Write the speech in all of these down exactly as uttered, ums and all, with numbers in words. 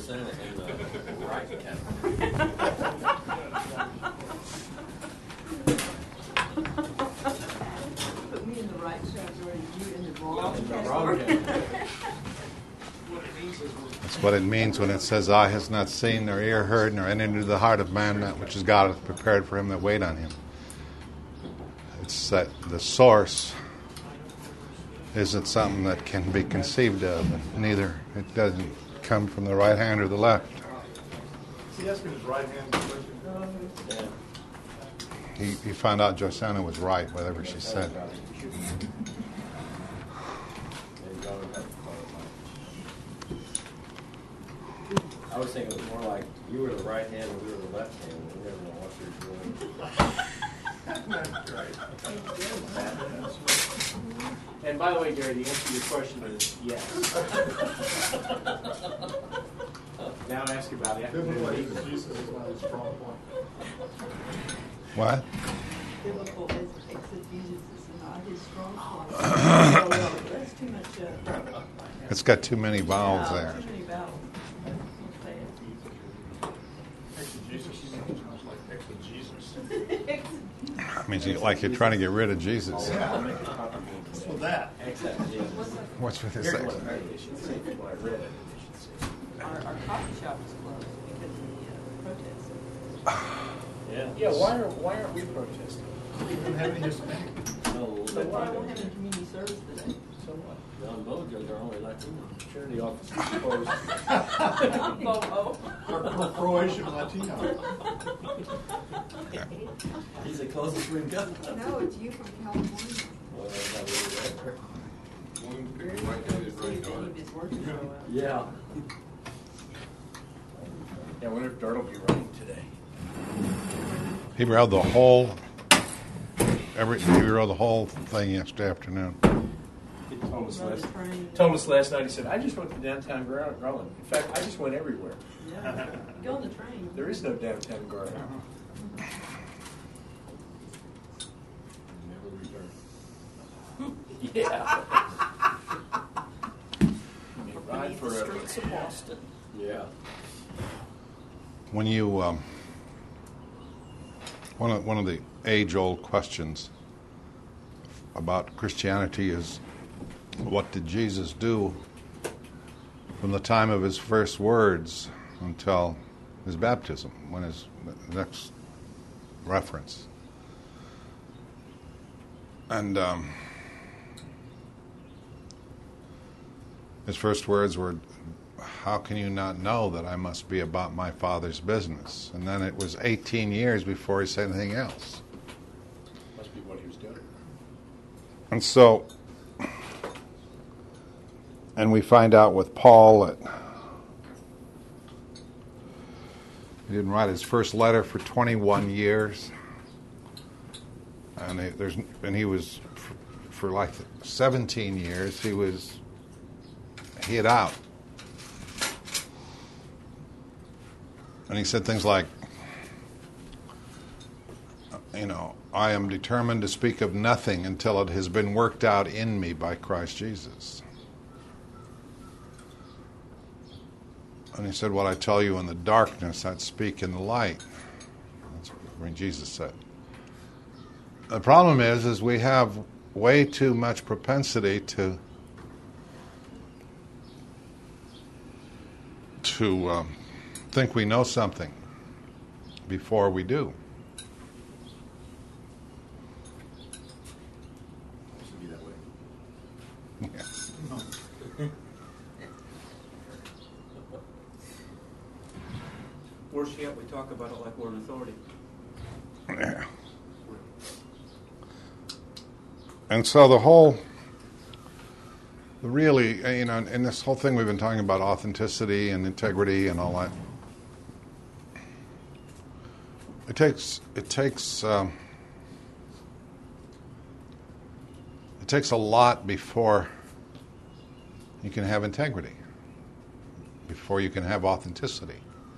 Josanna in the right category. Put me in the right category, you in the wrong In the category. wrong category. That's what it means when it says, eye has not seen, nor ear heard, nor entered into the heart of man that which is God hath prepared for him that wait on him. It's that the source isn't something that can be conceived of, and neither it doesn't come from the right hand or the left. Is he asking his right hand question? Yeah. He, he found out Josanna was right, whatever she said. I was thinking it was more like you were the right hand and we were the left hand. And we never know what you're doing. That's right. And by the way, Gary, the answer to your question is yes. Now ask about it. Biblical exegesis is not his strong point. What? Biblical exegesis is not his strong point. Oh, no, that's too much. Uh, It's got too many vowels yeah, there. Too many vowels. Exegesis sounds like exegesis. I mean, you- like you're trying to get rid of Jesus. Yeah. What's with that? Except What's with this? here's sex? what maybe they should say. What I read it, they should say. Our, our coffee shop is closed because of the uh, protests. Yeah. Yeah, why are why aren't we protesting? We didn't have any Hispanic. No, So why won't have a community service today? So what? John Bojo's our only Latino. Charity office is closed. Oh, Cro- Croatian Latino. He's the closest we've got. no, it's you from California. Well, that's not really there. Very good to see if any of his workers show up. Yeah. Yeah, I wonder if Dart will be running today. He rode the whole, every he rode the whole thing yesterday afternoon. He told us Rode last the train. told us last night. He said, "I just went to downtown Gar- Garland. In fact, I just went everywhere. Yeah. Go on the train. There is no downtown Garland." Never return. Yeah. Ride Beneath the forever. streets of Boston. Yeah. When you, um, one of one of the age-old questions about Christianity is, what did Jesus do from the time of his first words until his baptism? When his next reference? And um, his first words were, how can you not know that I must be about my Father's business? And then it was eighteen years before he said anything else. Must be what he was doing. And so, and we find out with Paul that he didn't write his first letter for twenty-one years. And he, there's, and he was, for, for like seventeen years, he was hid out. And he said things like, you know, I am determined to speak of nothing until it has been worked out in me by Christ Jesus. And he said, what I tell you in the darkness, I'd speak in the light. That's what Jesus said. The problem is, is we have way too much propensity to to um, think we know something before we do. Should be that way. Yeah. Worse yet, we talk about it like we're an authority. Yeah. And so the whole, the really, you know, and this whole thing we've been talking about authenticity and integrity and all that. It takes, it takes, um, it takes a lot before you can have integrity, before you can have authenticity.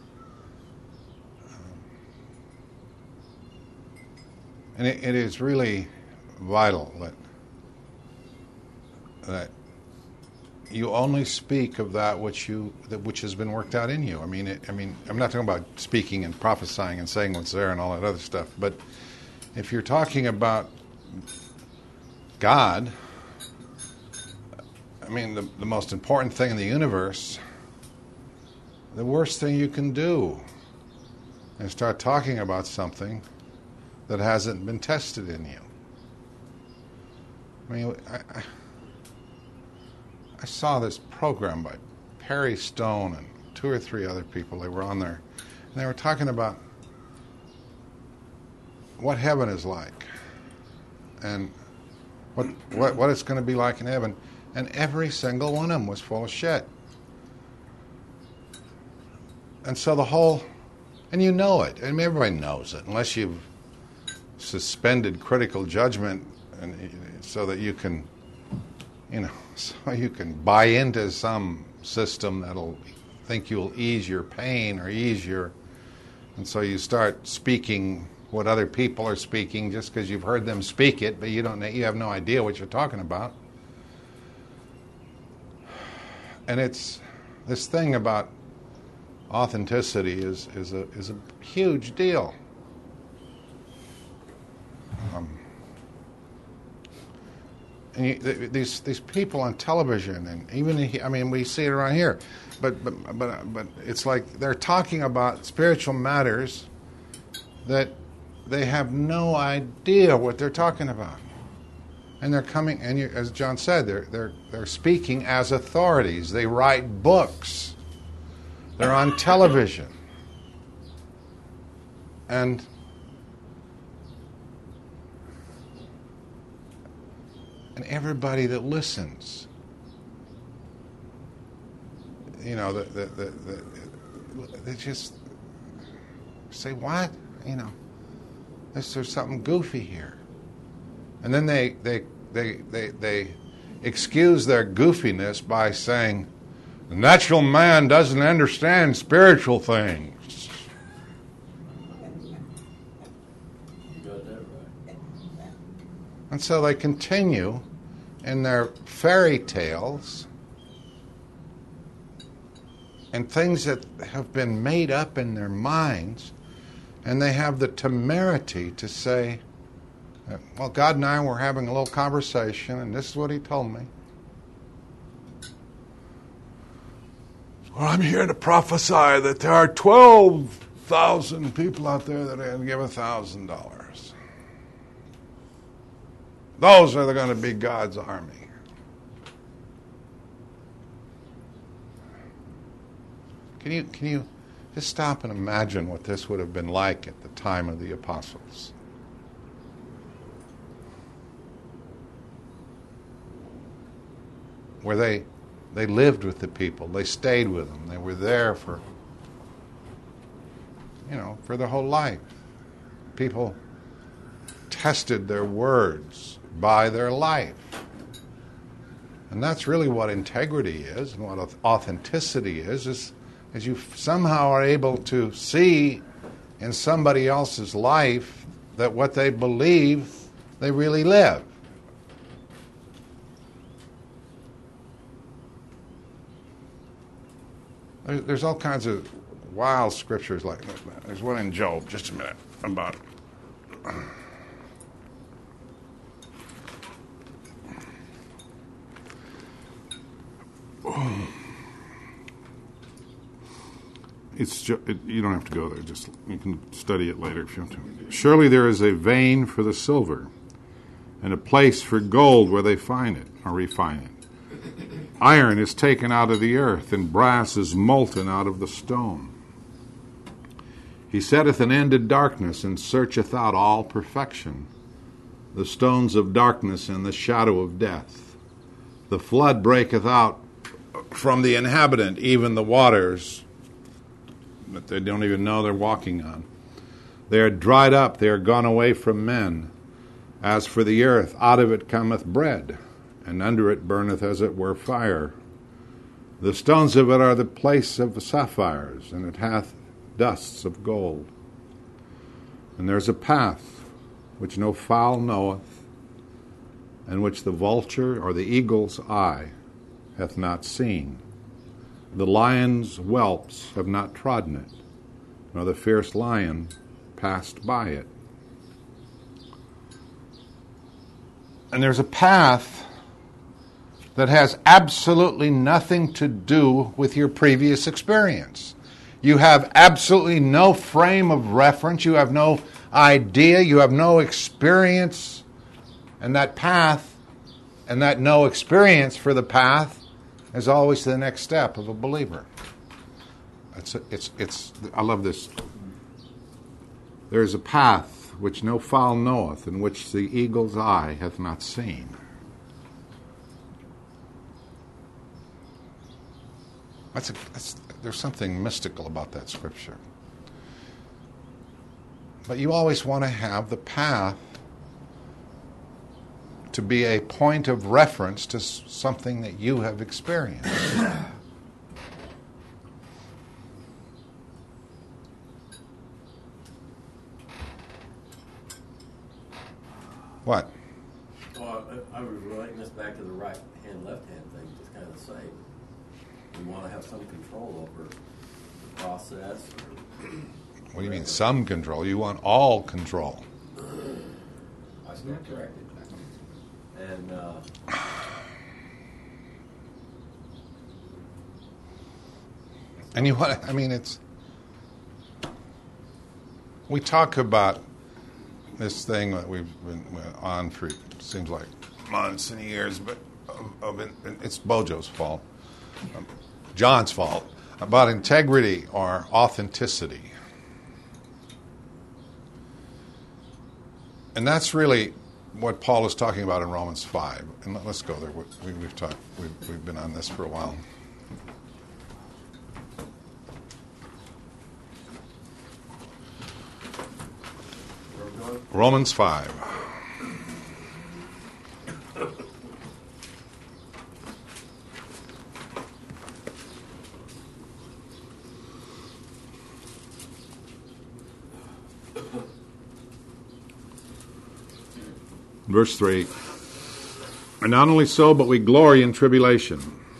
And it, it is really vital that that you only speak of that which you that which has been worked out in you. I mean, it, I mean, I'm not talking about speaking and prophesying and saying what's there and all that other stuff. But if you're talking about God, I mean, the, the most important thing in the universe, the worst thing you can do is start talking about something that hasn't been tested in you. I mean, I, I, I saw this program by Perry Stone and two or three other people. They were on there, and they were talking about what heaven is like and what what, what it's going to be like in heaven. And every single one of them was full of shit. And so the whole, and you know it. I mean, everybody knows it, unless you've suspended critical judgment, and so that you can, you know, so you can buy into some system that'll think you'll ease your pain or ease your, and so you start speaking what other people are speaking just because you've heard them speak it, but you don't, you have no idea what you're talking about. And it's this thing about authenticity is is a is a huge deal. Um, and you, th- these these people on television, and even he, I mean, we see it around here, but but but but it's like they're talking about spiritual matters that they have no idea what they're talking about. And they're coming, and you, as John said, they're they're they're speaking as authorities. They write books. They're on television, and and everybody that listens, you know, the the, the, the they just say, "What?" You know, there's, there's something goofy here. And then they, they, they, they, they excuse their goofiness by saying, the natural man doesn't understand spiritual things. You got that right. And so they continue in their fairy tales and things that have been made up in their minds, and they have the temerity to say, well, God and I were having a little conversation, and this is what he told me. Well, I'm here to prophesy that there are twelve thousand people out there that are going to give one thousand dollars. Those are going to be God's army. Can you, can you just stop and imagine what this would have been like at the time of the apostles? Where they they lived with the people, they stayed with them, they were there for, you know, for their whole life. People tested their words by their life. And that's really what integrity is, and what authenticity is, is, is you somehow are able to see in somebody else's life that what they believe, they really live. There's all kinds of wild scriptures like that. There's one in Job, just a minute, about it's ju- it, you don't have to go there, just you can study it later if you want to. Surely there is a vein for the silver, and a place for gold where they find it or refine it. Iron is taken out of the earth, and brass is molten out of the stone. He setteth an end to darkness, and searcheth out all perfection. The stones of darkness and the shadow of death. The flood breaketh out from the inhabitant, even the waters that they don't even know they're walking on. They are dried up, they are gone away from men. As for the earth, out of it cometh bread, and under it burneth as it were fire. The stones of it are the place of the sapphires, and it hath dusts of gold. And there's a path which no fowl knoweth, and which the vulture or the eagle's eye hath not seen. The lion's whelps have not trodden it, nor the fierce lion passed by it. And there's a path that has absolutely nothing to do with your previous experience. You have absolutely no frame of reference. You have no idea. You have no experience. And that path and that no experience for the path is always the next step of a believer. It's, it's, it's, I love this. There is a path which no fowl knoweth, and which the eagle's eye hath not seen. That's, a, that's there's something mystical about that scripture. But you always want to have the path to be a point of reference to something that you have experienced. What? Well, I I was relating this back to the right hand, left hand thing, just kind of the same. We want to have some control over the process. Or What do you mean some control? You want all control. I stand corrected. And uh, And you want to, I mean, it's, we talk about this thing that we've been on for, seems like months and years, but of, of it, it's Bojo's fault, um, John's fault, about integrity or authenticity. And that's really what Paul is talking about in Romans five. And let, let's go there. We, we've talked, we've, we've been on this for a while. Romans five. Verse three. And not only so, but we glory in tribulation.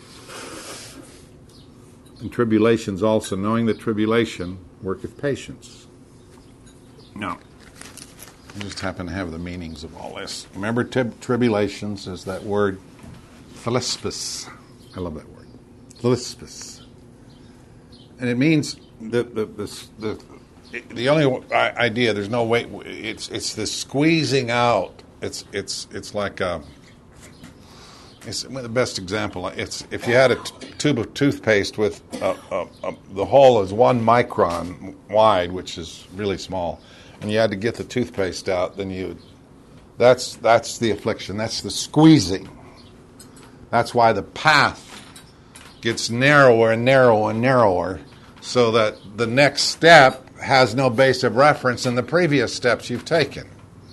In tribulations also, knowing that tribulation worketh patience. Now, I just happen to have the meanings of all this. Remember, tib- tribulations is that word philispis. I love that word. Philispis. And it means the the the the, the only idea. There's no way. It's it's the squeezing out. It's it's it's like a. It's the best example. It's if you had a t- tube of toothpaste with a, a, a, the hole is one micron wide, which is really small, and you had to get the toothpaste out. Then you, that's that's the affliction. That's the squeezing. That's why the path gets narrower and narrower and narrower, so that the next step has no base of reference in the previous steps you've taken.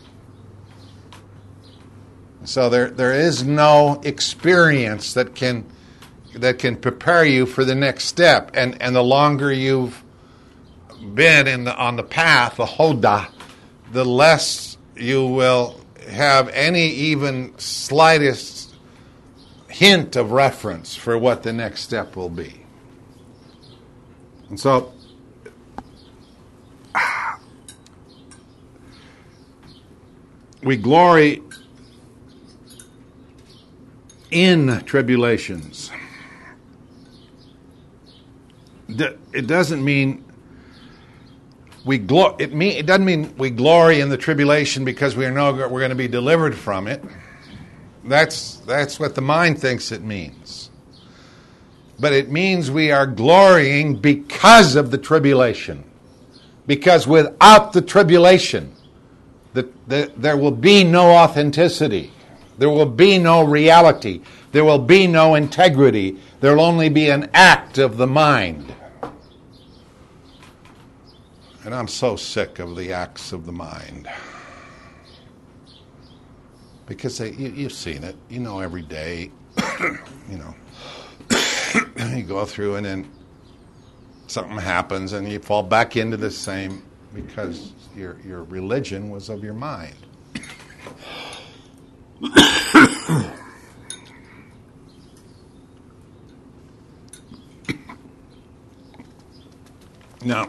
So there, there is no experience that can that can prepare you for the next step. And and the longer you've been in the on the path, the hoda, the less you will have any even slightest hint of reference for what the next step will be. And so we glory in tribulations. It doesn't mean we glo- it mean it doesn't mean we glory in the tribulation because we know we're going to be delivered from it. That's that's what the mind thinks it means. But it means we are glorying because of the tribulation. Because without the tribulation, the, the, there will be no authenticity. There will be no reality. There will be no integrity. There will only be an act of the mind. And I'm so sick of the acts of the mind. Because they, you, you've seen it. You know every day. you know. You go through and then something happens and you fall back into the same because your your religion was of your mind. No.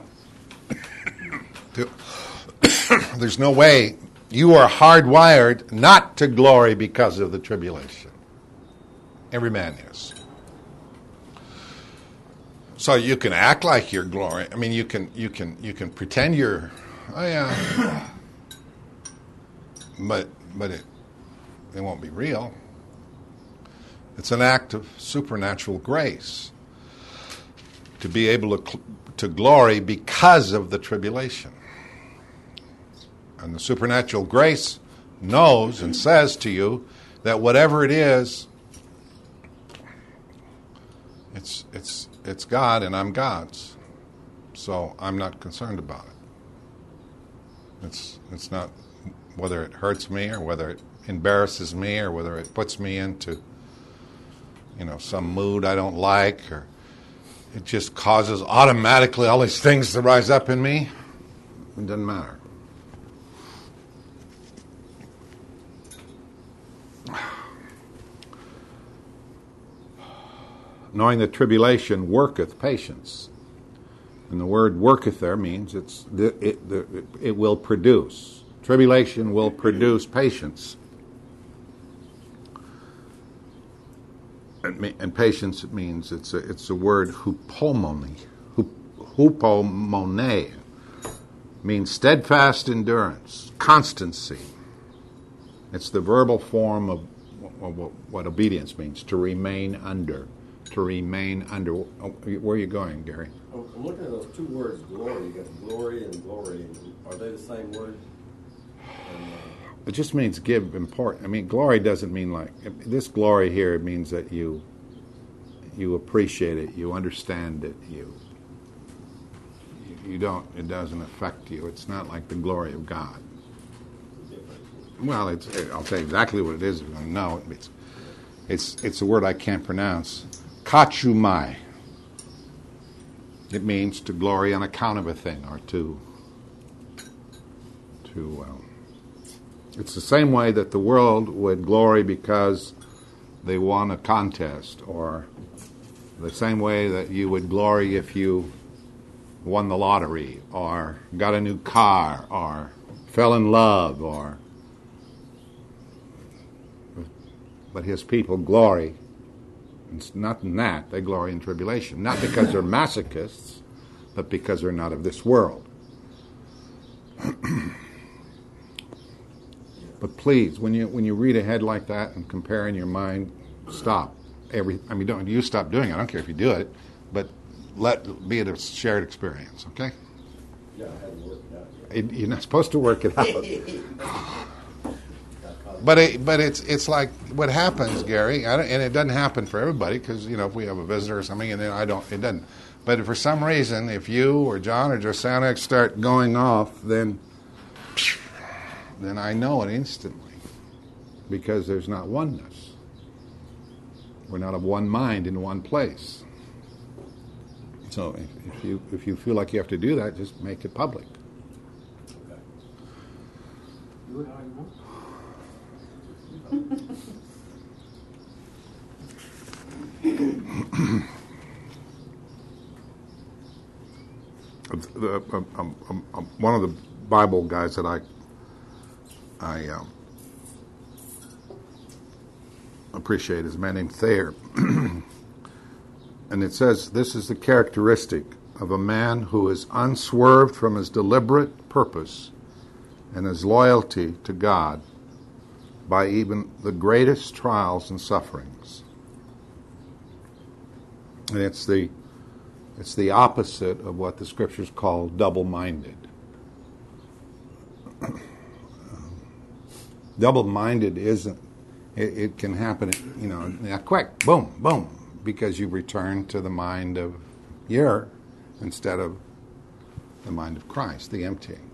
There's no way. You are hardwired not to glory because of the tribulation. Every man is. So you can act like you're glory. I mean, you can you can you can pretend you're. Oh yeah. But but it it won't be real. It's an act of supernatural grace to be able to to glory because of the tribulation. And the supernatural grace knows and says to you that whatever it is, it's it's it's God and I'm God's. So I'm not concerned about it. It's it's not whether it hurts me or whether it embarrasses me or whether it puts me into, you know, some mood I don't like, or it just causes automatically all these things to rise up in me. It doesn't matter. Knowing that tribulation worketh patience. And the word worketh there means it's it, it, it will produce. Tribulation will produce patience. And, and patience, it means it's a, it's a word hupomone. Hupomone means steadfast endurance, constancy. It's the verbal form of what, what obedience means, to remain under. To remain under. Where are you going, Gary? I'm looking at those two words, glory. You got glory and glory. Are they the same word? And, uh, it just means give import. I mean, glory doesn't mean like this. Glory here means that you you appreciate it, you understand it, you you don't. It doesn't affect you. It's not like the glory of God. Well, it's. It, I'll tell you exactly what it is. If you want to know, it's it's it's a word I can't pronounce. Kachumai. It means to glory on account of a thing, or to to. Um, it's the same way that the world would glory because they won a contest, or the same way that you would glory if you won the lottery, or got a new car, or fell in love, or. But his people glory. It's not in that. They glory in tribulation. Not because they're masochists, but because they're not of this world. But please, when you when you read ahead like that and compare in your mind, stop. Every I mean, don't you stop doing it. I don't care if you do it, but let be it a shared experience. Okay? Yeah, I hadn't worked it out yet. It, you're not supposed to work it out. But it, but it's it's like what happens, Gary, I don't, and it doesn't happen for everybody because you know if we have a visitor or something, and then I don't, it doesn't. But if for some reason, if you or John or Josiah start going off, then then I know it instantly because there's not oneness. We're not of one mind in one place. So if, if you if you feel like you have to do that, just make it public. Okay. Do it how you want. the, um, um, um, um, one of the Bible guys that I I um, appreciate is a man named Thayer, and it says this is the characteristic of a man who is unswerved from his deliberate purpose and his loyalty to God by even the greatest trials and sufferings. And it's the it's the opposite of what the scriptures call double-minded. Double-minded isn't, it, it can happen, you know, quick, boom, boom, because you return to the mind of yer instead of the mind of Christ, the emptying.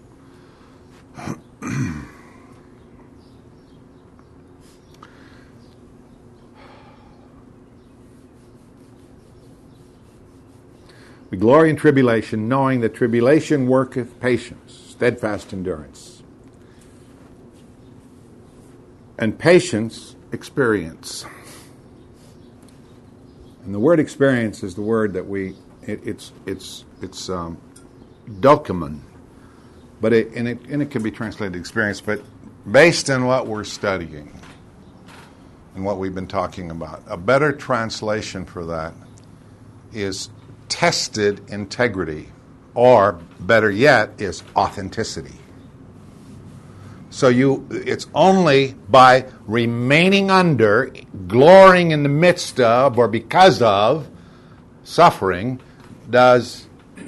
We glory in tribulation, knowing that tribulation worketh patience, steadfast endurance. And patience, experience. And the word experience is the word that we, it, it's it's it's um, dokimon, but it and it and it can be translated experience, but based on what we're studying and what we've been talking about, a better translation for that is tested integrity, or better yet, is authenticity. So you, it's only by remaining under, glorying in the midst of, or because of suffering, does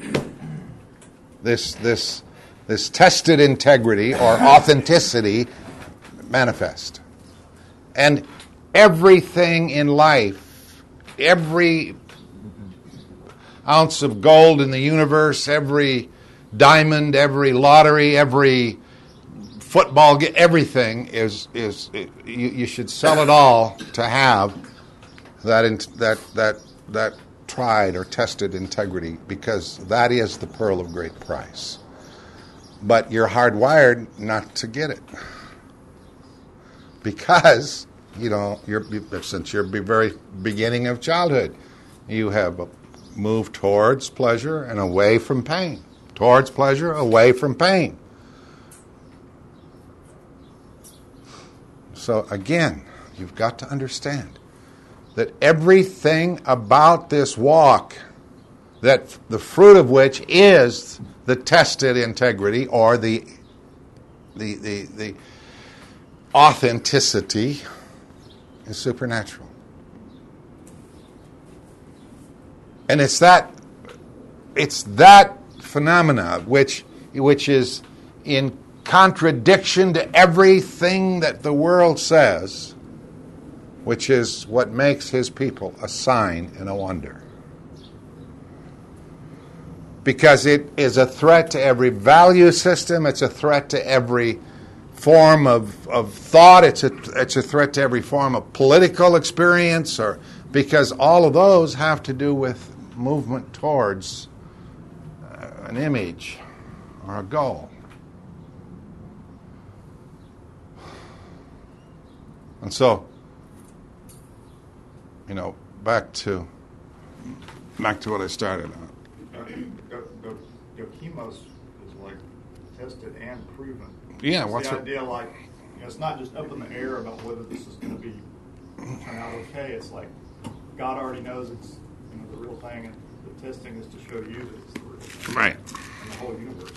this this this tested integrity or authenticity manifest. And everything in life, every ounce of gold in the universe, every diamond, every lottery, every football, everything is is it, you, you should sell it all to have that in, that that that tried or tested integrity, because that is the pearl of great price. But you're hardwired not to get it, because you know you're since your very beginning of childhood, you have moved towards pleasure and away from pain, towards pleasure, away from pain. So again, you've got to understand that everything about this walk, that the fruit of which is the tested integrity or the the the, the authenticity, is supernatural. And it's that it's that phenomena which which is in contradiction to everything that the world says, which is what makes his people a sign and a wonder. Because it is a threat to every value system, it's a threat to every form of, of thought, it's a it's a threat to every form of political experience, or because all of those have to do with movement towards uh, an image or a goal. And so, you know, back to back to what I started on. Dokimos is like tested and proven. Yeah, it's what's the it? idea? Like, you know, it's not just up in the air about whether this is going to be turn out okay. It's like God already knows it's you know the real thing, and the testing is to show you that it's the real thing, Right. in the whole universe.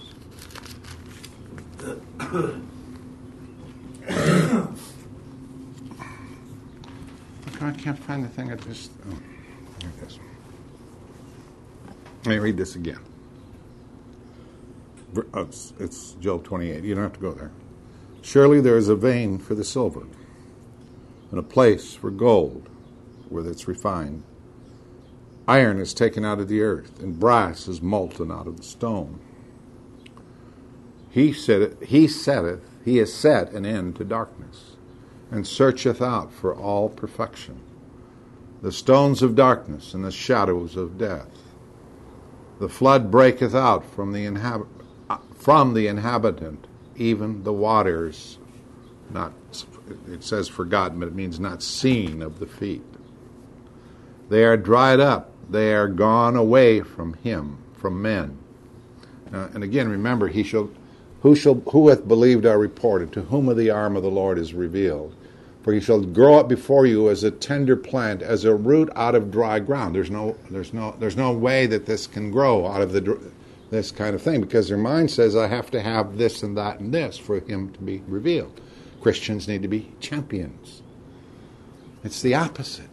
I can't find the thing I just... Oh, here it is. Let me read this again. Oh, it's, it's Job twenty-eight. You don't have to go there. Surely there is a vein for the silver, and a place for gold where it's refined. Iron is taken out of the earth, and brass is molten out of the stone. He said it, he setteth, he has set an end to darkness, and searcheth out for all perfection, the stones of darkness and the shadows of death. The flood breaketh out from the inhabit from the inhabitant, even the waters, not it says forgotten, but it means not seen of the feet. They are dried up, they are gone away from him, from men. Uh, and again, remember, he shall who shall who hath believed our report, and to whom of the arm of the Lord is revealed? For he shall grow up before you as a tender plant, as a root out of dry ground. There's no, there's no, there's no way that this can grow out of the this kind of thing, because their mind says, I have to have this and that and this for him to be revealed. Christians need to be champions. It's the opposite.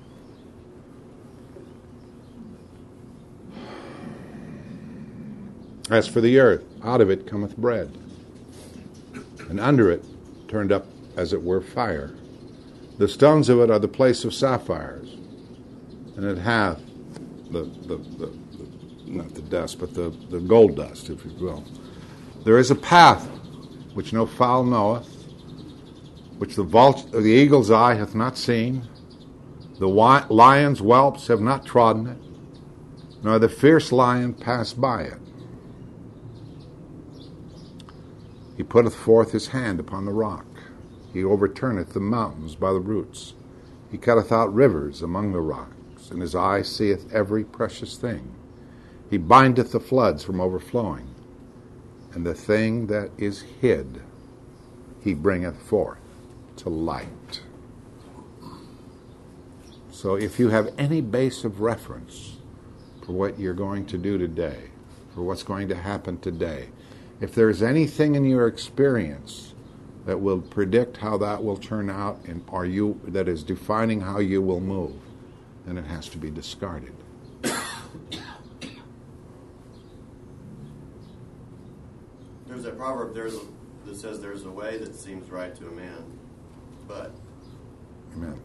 As for the earth, out of it cometh bread, and under it turned up as it were fire. The stones of it are the place of sapphires, and it hath the, the, the, the not the dust, but the, the gold dust, if you will. There is a path which no fowl knoweth, which the, vulture, the eagle's eye hath not seen, the wi- lion's whelps have not trodden it, nor the fierce lion passed by it. He putteth forth his hand upon the rock. He overturneth the mountains by the roots. He cutteth out rivers among the rocks. darkness, and his eye seeth every precious thing. He bindeth the floods from overflowing, and the thing that is hid he bringeth forth to light. So if you have any base of reference for what you're going to do today, for what's going to happen today, if there's anything in your experience that will predict how that will turn out and are you that is defining how you will move, then it has to be discarded. There's that proverb there's a, that says there's a way that seems right to a man, but Amen.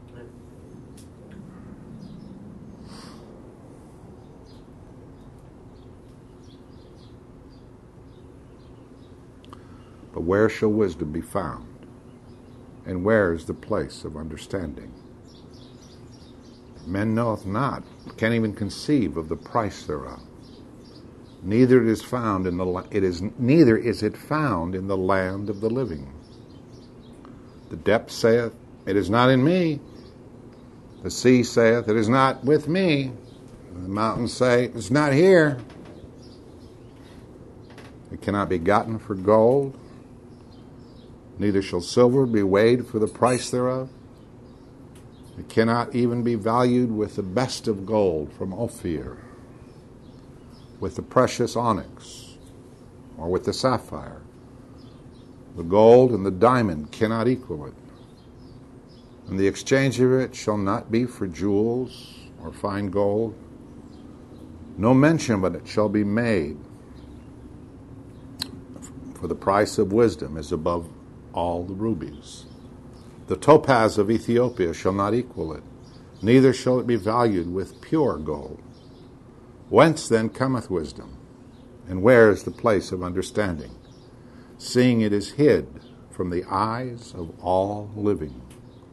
But where shall wisdom be found? And where is the place of understanding? Men knoweth not, can't even conceive of the price thereof. Neither it is found in the it is neither is it found in the land of the living. The depth saith, it is not in me. The sea saith, it is not with me. The mountains say, it's not here. It cannot be gotten for gold. Neither shall silver be weighed for the price thereof. It cannot even be valued with the best of gold from Ophir, with the precious onyx, or with the sapphire. The gold and the diamond cannot equal it. And the exchange of it shall not be for jewels or fine gold. No mention but it shall be made. For the price of wisdom is above all the rubies. The topaz of Ethiopia shall not equal it, neither shall it be valued with pure gold. Whence then cometh wisdom? And where is the place of understanding? Seeing it is hid from the eyes of all living,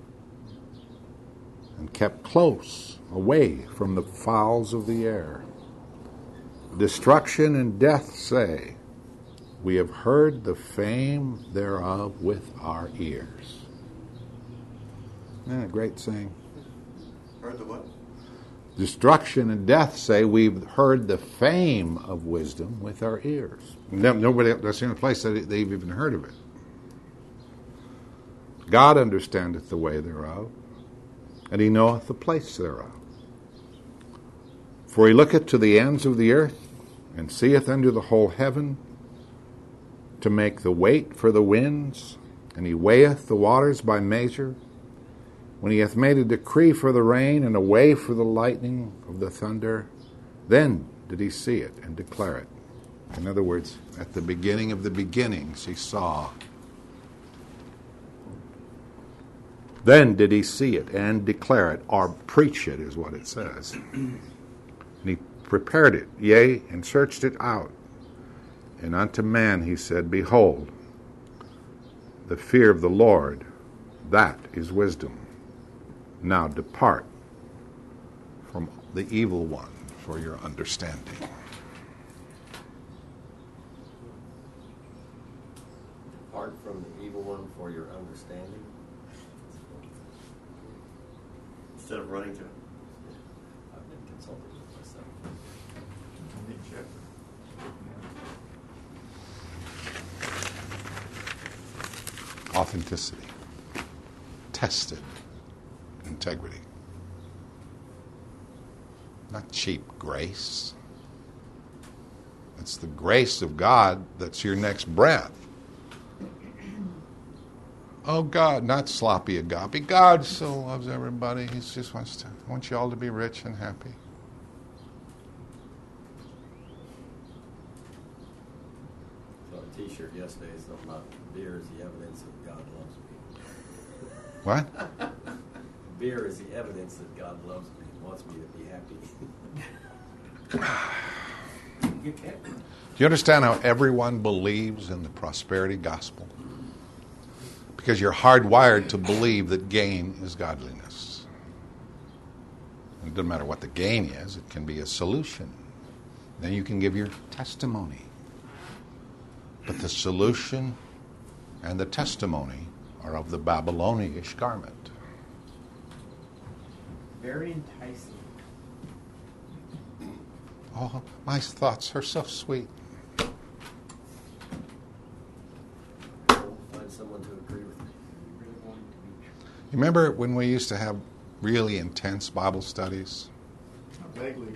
and kept close away from the fowls of the air. Destruction and death say, we have heard the fame thereof with our ears. Isn't that a great saying? heard the what? Destruction and death say, we've heard the fame of wisdom with our ears. No, nobody, that's the only place that they've even heard of it. God understandeth the way thereof, and he knoweth the place thereof. For he looketh to the ends of the earth, and seeth under the whole heaven, to make the weight for the winds, and he weigheth the waters by measure. When he hath made a decree for the rain, and a way for the lightning of the thunder, then did he see it and declare it. In other words, at the beginning of the beginnings he saw. Then did he see it and declare it, or preach it is what it says. And he prepared it, yea, and searched it out. And unto man he said, behold, the fear of the Lord, that is wisdom. Now depart from the evil one for your understanding. Depart from the evil one for your understanding. Instead of running to it. I've been consulting with myself. Neat chapter. Authenticity, tested integrity, not cheap grace. It's the grace of God that's your next breath. Oh God, not sloppy agape. God so loves everybody. He just wants to wants you all to be rich and happy. So a T-shirt yesterday is something about beer is the evidence that God loves me. What? Beer is the evidence that God loves me and wants me to be happy. You can't. Do you understand how everyone believes in the prosperity gospel? Because you're hardwired to believe that gain is godliness. And it doesn't matter what the gain is, it can be a solution. Then you can give your testimony. But the solution and the testimony are of the Babylonish garment. Very enticing. Oh, my thoughts are so sweet. Find someone to agree with me. You remember when we used to have really intense Bible studies? Vaguely.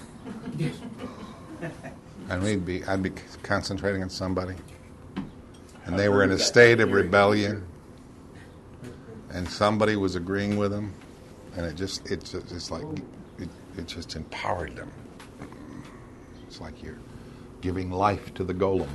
And we'd be, I'd be concentrating on somebody, and they were in a state of rebellion, and somebody was agreeing with them, and it just, it just, it's like, it, it just empowered them. It's like you're giving life to the golem.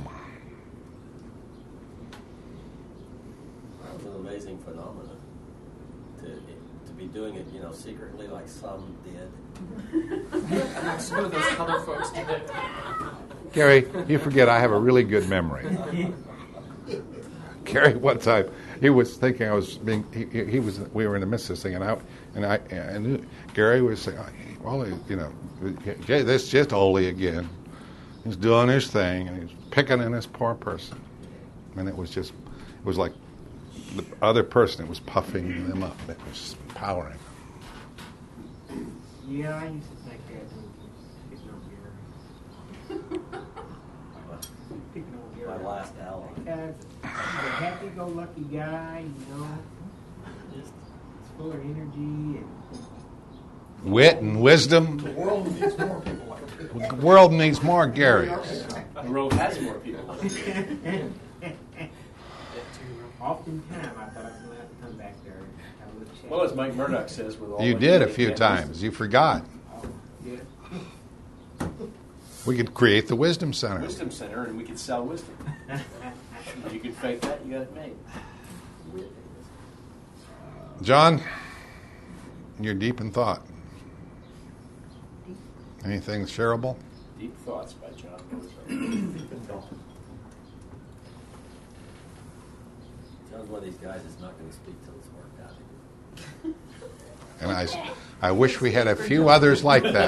That was an amazing phenomenon. To to be doing it, you know, secretly like some did. Some of those other folks did it. Gary, you forget I have a really good memory. Gary, one time he was thinking I was being. He, he was. We were in the midst of this thing, and I and I and Gary was saying, "Well, you know, this just Ole again. He's doing his thing, and he's picking in this poor person." And it was just, it was like the other person. It was puffing them up. It was just empowering. Yeah, I used to think that. Picking on Gary. Picking on Gary. My last ally. Because he's a happy-go-lucky guy, you know. Just he's full of energy and Wit and wisdom. The world needs more people like this. The world needs more Garys. The road has more people. oftentimes I thought I was going to have to come back there and have a little chat. Well, as Mike Murdoch says, with all You the did a money few that times. You forgot. Yeah. We could create the Wisdom was Center. Wisdom Center, and we could sell wisdom. If you could fake that, you got it made. John, you're deep in thought. Anything shareable? Deep Thoughts by John Goodman. John's one of these guys that's not going to speak till it's worked out. And I, I wish we had a few others like that.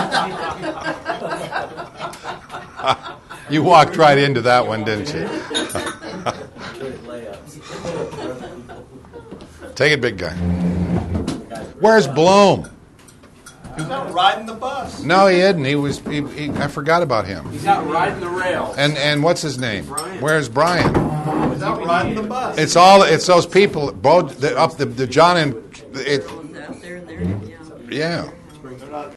You walked right into that one, didn't you? Good at layups. Take it, big guy. Where's Bloom? He's out riding the bus. No, he isn't. He was. He, he, I forgot about him. He's out riding the rails. And and what's his name? Brian. Where's Brian? He's out riding the bus. It's all. It's those people. Both the, up the, the John and it. Out there, there, yeah. Yeah. They're not